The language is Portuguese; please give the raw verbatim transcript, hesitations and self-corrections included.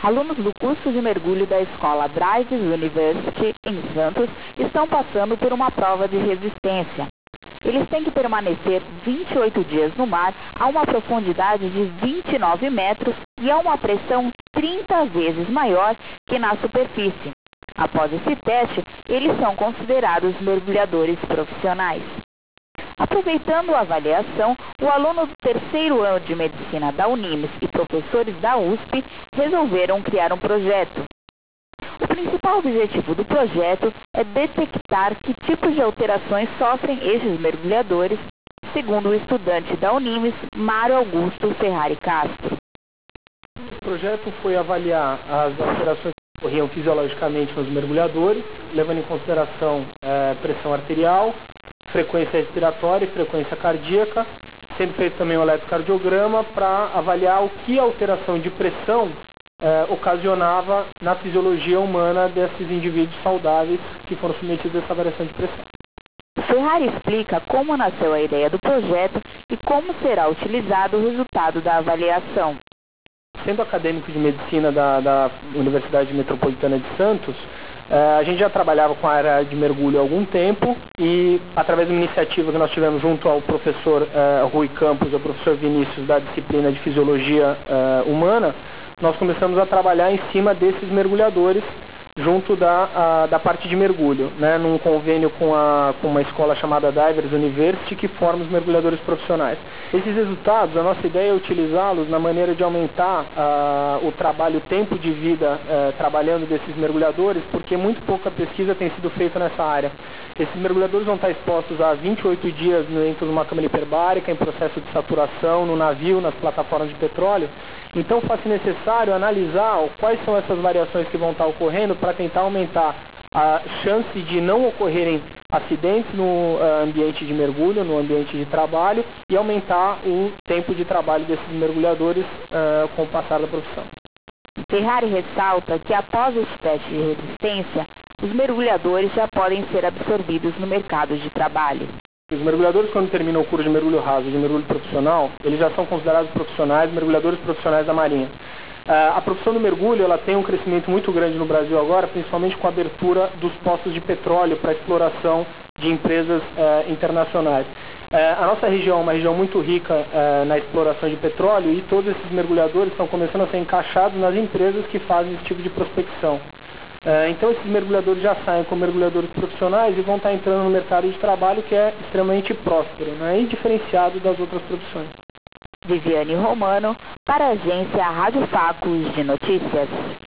Alunos do curso de mergulho da Escola Drives University, em Santos, estão passando por uma prova de resistência. Eles têm que permanecer vinte e oito dias no mar a uma profundidade de vinte e nove metros e a uma pressão trinta vezes maior que na superfície. Após esse teste, eles são considerados mergulhadores profissionais. Aproveitando a avaliação, o aluno do terceiro ano de medicina da Unimes e professores da U S P resolveram criar um projeto. O principal objetivo do projeto é detectar que tipos de alterações sofrem estes mergulhadores, segundo o estudante da Unimes, Mário Augusto Ferrari Castro. O projeto foi avaliar as alterações que ocorriam fisiologicamente nos mergulhadores, levando em consideração é, pressão arterial, frequência respiratória e frequência cardíaca, sendo feito também um eletrocardiograma para avaliar o que a alteração de pressão eh, ocasionava na fisiologia humana desses indivíduos saudáveis que foram submetidos a essa variação de pressão. Ferrari explica como nasceu a ideia do projeto e como será utilizado o resultado da avaliação. Sendo acadêmico de medicina da, da Universidade Metropolitana de Santos, Uh, a gente já trabalhava com a área de mergulho há algum tempo e, através de uma iniciativa que nós tivemos junto ao professor uh, Rui Campos e ao professor Vinícius da disciplina de Fisiologia uh, Humana, nós começamos a trabalhar em cima desses mergulhadores junto da, a, da parte de mergulho, né, num convênio com, a, com uma escola chamada Divers University, que forma os mergulhadores profissionais. Esses resultados, a nossa ideia é utilizá-los na maneira de aumentar uh, o trabalho, o tempo de vida uh, trabalhando desses mergulhadores, porque muito pouca pesquisa tem sido feita nessa área. Esses mergulhadores vão estar expostos a vinte e oito dias dentro de uma câmara hiperbárica, em processo de saturação, no navio, nas plataformas de petróleo. Então faz-se necessário analisar quais são essas variações que vão estar ocorrendo para tentar aumentar a chance de não ocorrerem acidentes no uh, ambiente de mergulho, no ambiente de trabalho, e aumentar o tempo de trabalho desses mergulhadores uh, com o passar da profissão. Ferrari ressalta que após esse teste de resistência, os mergulhadores já podem ser absorvidos no mercado de trabalho. Os mergulhadores, quando terminam o curso de mergulho raso e de mergulho profissional, eles já são considerados profissionais, mergulhadores profissionais da Marinha. Uh, a profissão do mergulho ela tem um crescimento muito grande no Brasil agora, principalmente com a abertura dos poços de petróleo para exploração de empresas uh, internacionais. Uh, a nossa região é uma região muito rica uh, na exploração de petróleo e todos esses mergulhadores estão começando a ser encaixados nas empresas que fazem esse tipo de prospecção. Uh, então esses mergulhadores já saem como mergulhadores profissionais e vão estar entrando no mercado de trabalho que é extremamente próspero, né, e diferenciado das outras profissões. Viviane Romano, para a agência Rádio Facos de Notícias.